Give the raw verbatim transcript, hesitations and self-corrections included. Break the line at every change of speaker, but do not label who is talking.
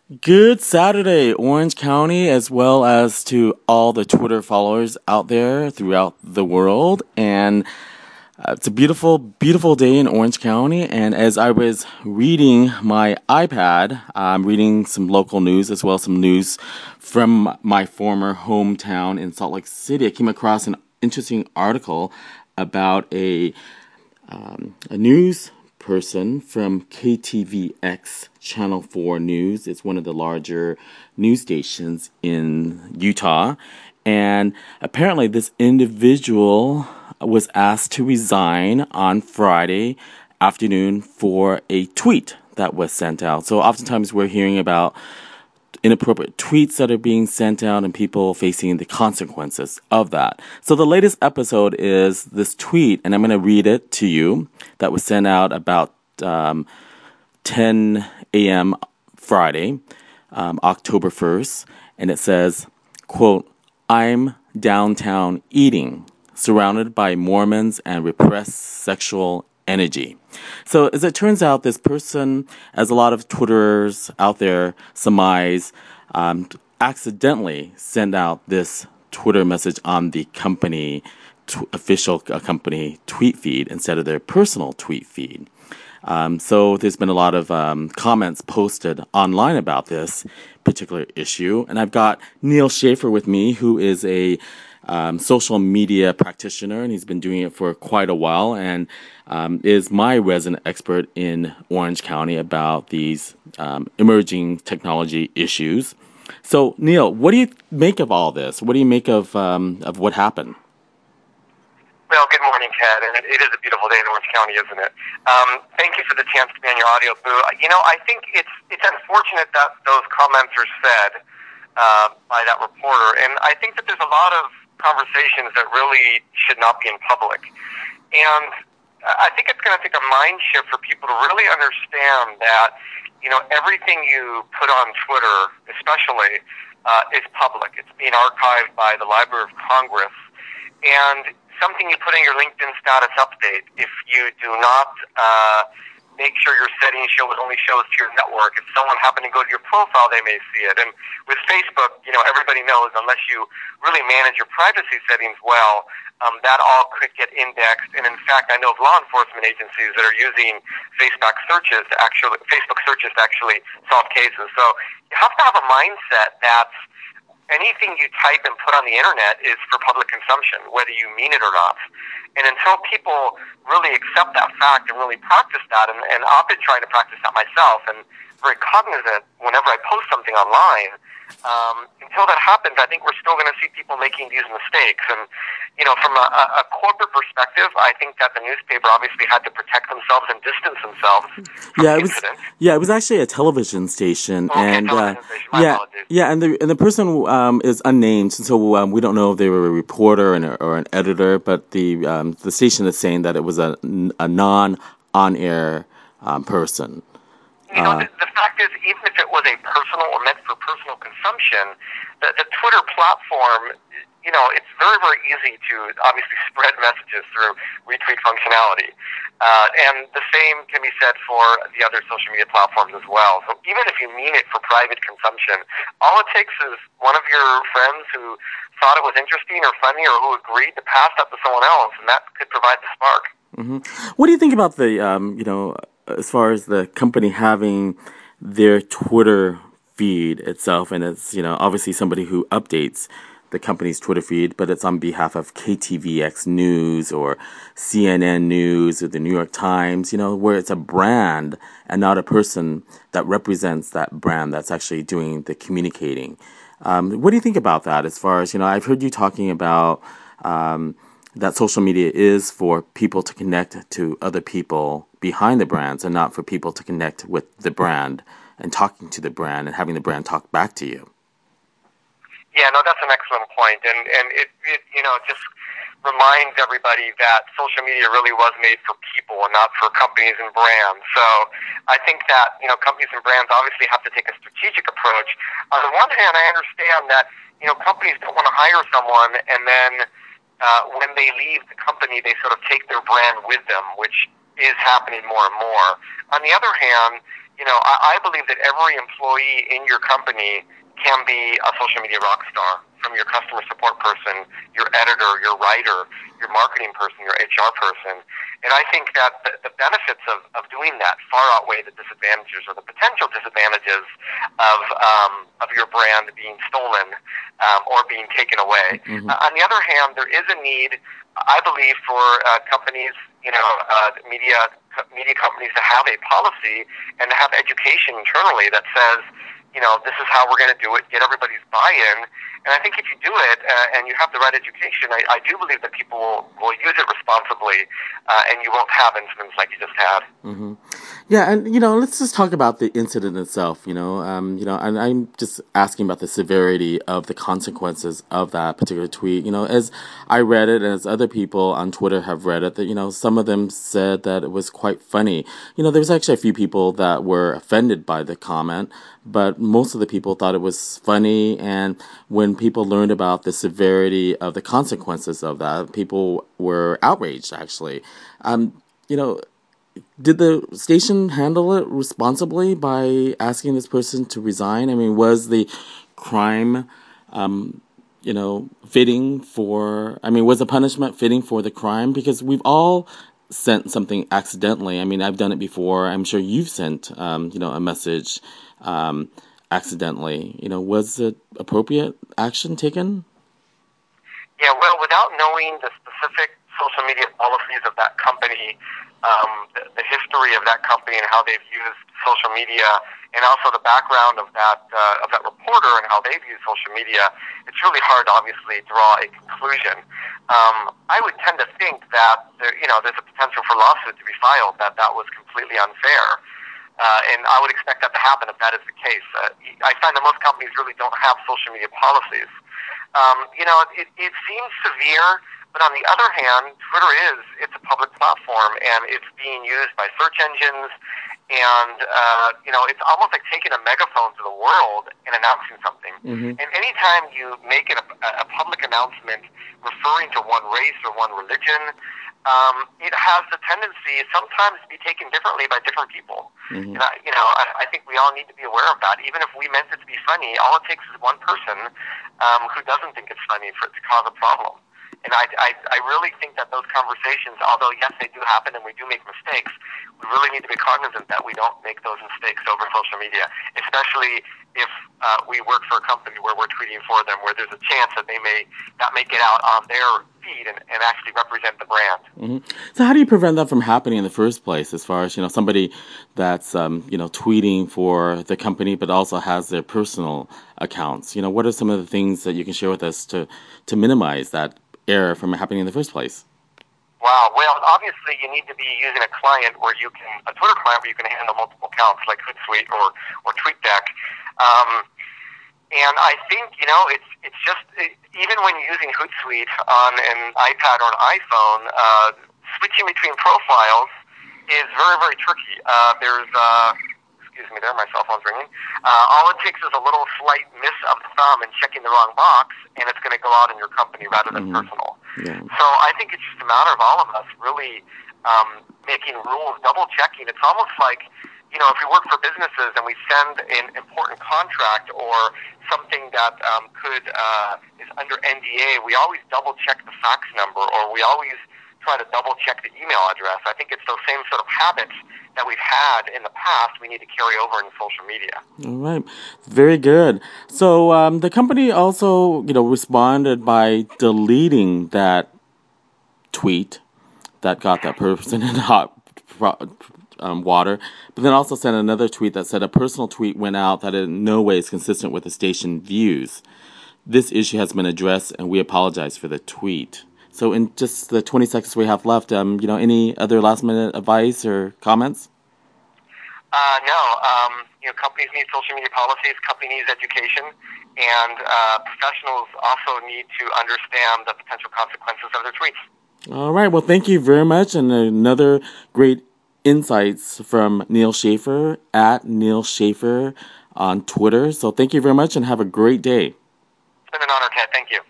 Good Saturday, Orange County, as well as to all the Twitter followers out there throughout the world. And uh, it's a beautiful, beautiful day in Orange County. And as I was reading my iPad, I'm reading some local news as well as some news from my former hometown in Salt Lake City. I came across an interesting article about a um, a news person from K T V X Channel four News. It's one of the larger news stations in Utah. And apparently, this individual was asked to resign on Friday afternoon for a tweet that was sent out. So, oftentimes, we're hearing about inappropriate tweets that are being sent out and people facing the consequences of that. So the latest episode is this tweet, and I'm going to read it to you, that was sent out about um, ten a.m. Friday, um, October first, and it says, quote, "I'm downtown eating, surrounded by Mormons and repressed sexual energy." So as it turns out, this person, as a lot of Twitterers out there surmise, um, accidentally sent out this Twitter message on the company t- official uh, company tweet feed instead of their personal tweet feed. Um, so there's been a lot of um, comments posted online about this particular issue, and I've got Neil Schaefer with me, who is a um, social media practitioner, and he's been doing it for quite a while, and um, is my resident expert in Orange County about these um, emerging technology issues. So, Neil, what do you make of all this? What do you make of um, of what happened?
Well, good morning, Ted, and it, it is a beautiful day in Orange County, isn't it? Um, thank you for the chance to be on your audio booth. You know, I think it's it's unfortunate that those comments are said uh, by that reporter, and I think that there's a lot of conversations that really should not be in public. And I think it's going to take a mind shift for people to really understand that, you know, everything you put on Twitter, especially, uh, is public. It's being archived by the Library of Congress, and something you put in your LinkedIn status update, if you do not uh, make sure your settings show it only shows to your network, if someone happened to go to your profile, they may see it. And with Facebook, you know, everybody knows unless you really manage your privacy settings well, um, that all could get indexed. And in fact, I know of law enforcement agencies that are using Facebook searches to actually Facebook searches to actually solve cases. So you have to have a mindset that's anything you type and put on the internet is for public consumption, whether you mean it or not. And until people really accept that fact and really practice that, and, and I've been trying to practice that myself and very cognizant whenever I post something online, um, until that happens, I think we're still going to see people making these mistakes. And, you know, from a, a corporate perspective, I think that the newspaper obviously had to protect themselves and distance themselves from
Yeah, it
the
was.
incident.
Yeah, it was actually a television station,
Okay,
and uh,
television station. My
yeah,
apologies.
yeah, and the and the person um, is unnamed, so um, we don't know if they were a reporter and, or an editor. But the um, the station is saying that it was a, a non on air um, person.
You know, the, the fact is, even if it was a personal or meant for personal consumption, the, the Twitter platform, you know, it's very, very easy to obviously spread messages through retweet functionality. Uh, and the same can be said for the other social media platforms as well. So even if you mean it for private consumption, all it takes is one of your friends who thought it was interesting or funny or who agreed to pass that to someone else, and that could provide the spark.
Mm-hmm. What do you think about the, um, you know, as far as the company having their Twitter feed itself, and it's, you know, obviously somebody who updates the company's Twitter feed, but it's on behalf of K T V X News or C N N News or the New York Times, you know, where it's a brand and not a person that represents that brand that's actually doing the communicating. Um, what do you think about that as far as, you know, I've heard you talking about um, that social media is for people to connect to other people behind the brands and not for people to connect with the brand and talking to the brand and having the brand talk back to you.
Yeah, no, that's an excellent point. And, and it, it, you know, just reminds everybody that social media really was made for people and not for companies and brands. So I think that, you know, companies and brands obviously have to take a strategic approach. On the one hand, I understand that, you know, companies don't want to hire someone and then uh, when they leave the company, they sort of take their brand with them, which is happening more and more. On the other hand, You know, I, I believe that every employee in your company can be a social media rock star, from your customer support person, your editor, your writer, your marketing person, your H R person. And I think that the, the benefits of, of doing that far outweigh the disadvantages or the potential disadvantages of um, of your brand being stolen um, or being taken away. Mm-hmm. Uh, on the other hand, there is a need, I believe, for uh, companies, you know, uh, media media companies to have a policy and to have education internally that says, you know, this is how we're going to do it, get everybody's buy-in. And I think if you do it uh, and you have the right education, I, I do believe that people will, will use it responsibly uh, and you won't have incidents like you just had.
Mm-hmm. Yeah, and, you know, let's just talk about the incident itself, you know. Um, you know, and I'm just asking about the severity of the consequences of that particular tweet. You know, as I read it, and as other people on Twitter have read it, that, you know, some of them said that it was quite funny. You know, there was actually a few people that were offended by the comment, but most of the people thought it was funny. And when people learned about the severity of the consequences of that, people were outraged, actually. Um, you know, did the station handle it responsibly by asking this person to resign? I mean, was the crime, um, you know, fitting for, I mean, was the punishment fitting for the crime? Because we've all sent something accidentally. I mean, I've done it before. I'm sure you've sent, um, you know, a message um, accidentally. You know, was it appropriate action taken?
Yeah, well, without knowing the specific social media policies of that company, um, the, the history of that company and how they've used social media, and also the background of that uh, of that reporter and how they've used social media, it's really hard to obviously draw a conclusion. Um, I would tend to think that there, you know, there's a potential for lawsuit to be filed that that was completely unfair. Uh, and I would expect that to happen if that is the case. Uh, I find that most companies really don't have social media policies. Um, you know, it, it seems severe, but on the other hand, Twitter is, it's a public platform, and it's being used by search engines, and, uh, you know, it's almost like taking a megaphone to the world and announcing something. Mm-hmm. And anytime you make an, a, a public announcement referring to one race or one religion, um, it has the tendency sometimes to be taken differently by different people. Mm-hmm. And I, you know, I, I think we all need to be aware of that. Even if we meant it to be funny, all it takes is one person um, who doesn't think it's funny for it to cause a problem. And I, I, I really think that those conversations, although, yes, they do happen and we do make mistakes, we really need to be cognizant that we don't make those mistakes over social media, especially if uh, we work for a company where we're tweeting for them, where there's a chance that they may that may get out on their feed and, and actually represent the brand.
Mm-hmm. So how do you prevent that from happening in the first place, as far as, you know, somebody that's, um, you know, tweeting for the company but also has their personal accounts? You know, what are some of the things that you can share with us to, to minimize that error from happening in the first place?
Wow. Well, obviously you need to be using a client where you can, a Twitter client where you can handle multiple accounts like Hootsuite or, or TweetDeck. Um, and I think, you know, it's it's just, it, even when you're using Hootsuite on an iPad or an iPhone, uh, switching between profiles is very, very tricky. Uh, there's, uh, excuse me there, my cell phone's ringing. Uh, all it takes is a little slight miss of the thumb and checking the wrong box, and it's going to go out in your company rather than mm-hmm. personal. Yeah. So I think it's just a matter of all of us really um, making rules, double-checking. It's almost like, you know, if we work for businesses and we send an important contract or something that um, could uh, is under N D A, we always double-check the fax number, or we always try to double-check the email address. I think it's those same sort of habits that we've had in the past we need to carry over in social media.
All right. Very good. So um, the company also, you know, responded by deleting that tweet that got that person in hot um, water, but then also sent another tweet that said a personal tweet went out that in no way is consistent with the station views. This issue has been addressed, and we apologize for the tweet. So in just the twenty seconds we have left, um, you know, any other last-minute advice or comments?
Uh, no. Um, you know, companies need social media policies, company needs education, and uh, professionals also need to understand the potential consequences of their tweets.
All right. Well, thank you very much, and another great insights from Neal Schaffer at Neal Schaffer on Twitter. So thank you very much, and have a great day.
It's been an honor, Ted. Thank you.